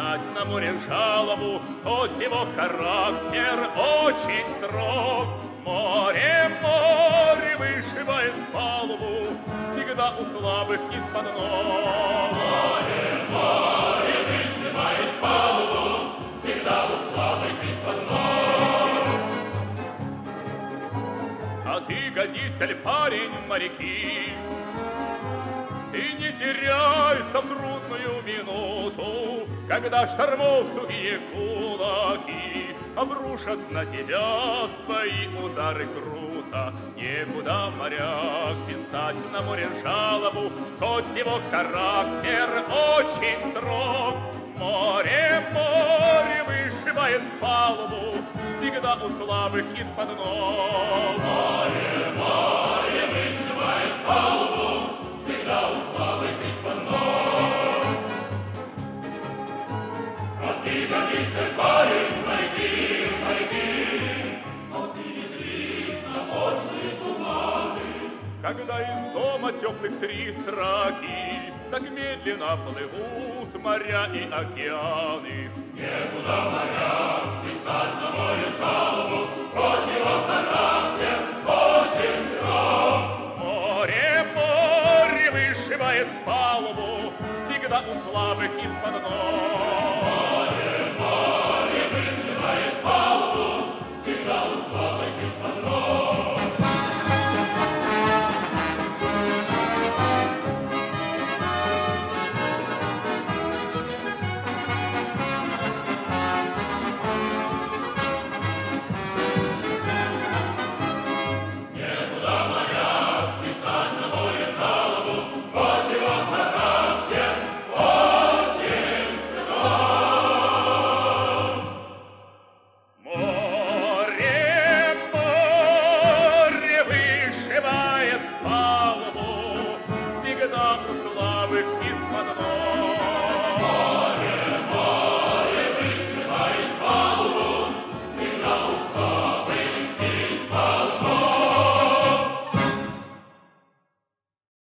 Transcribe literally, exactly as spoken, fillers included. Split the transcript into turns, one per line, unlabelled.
писать на море жалобу, хоть его характер очень строг. Море, море вышибает палубу, всегда у слабых из-под ног.
Море, море вышибает палубу, всегда у слабых из-под ног.
А ты годишься ли, парень, моряки, и не теряйся в трудную минуту, когда штормов тугие кулаки обрушат на тебя свои удары круто. Некуда, моряк, писать на море жалобу, хоть его характер очень строг. Море, море вышибает палубу, всегда у слабых из-под ног.
Море, море вышибает палубу, всегда у слабых из-под ног. А ты годишься, парень, моряки, моряки, но ты не злись на пошлые туманы.
Когда из дома теплых три строки так медленно плывут моря и океаны,
некуда, моряк, писать на море жалобу, хоть его характер очень строг.
Море, море вышибает палубу, всегда у слабых из-под ног.
Море, море вышибает палубу, всегда у слабых из-под ног.
Всегда у слабых из-под ног.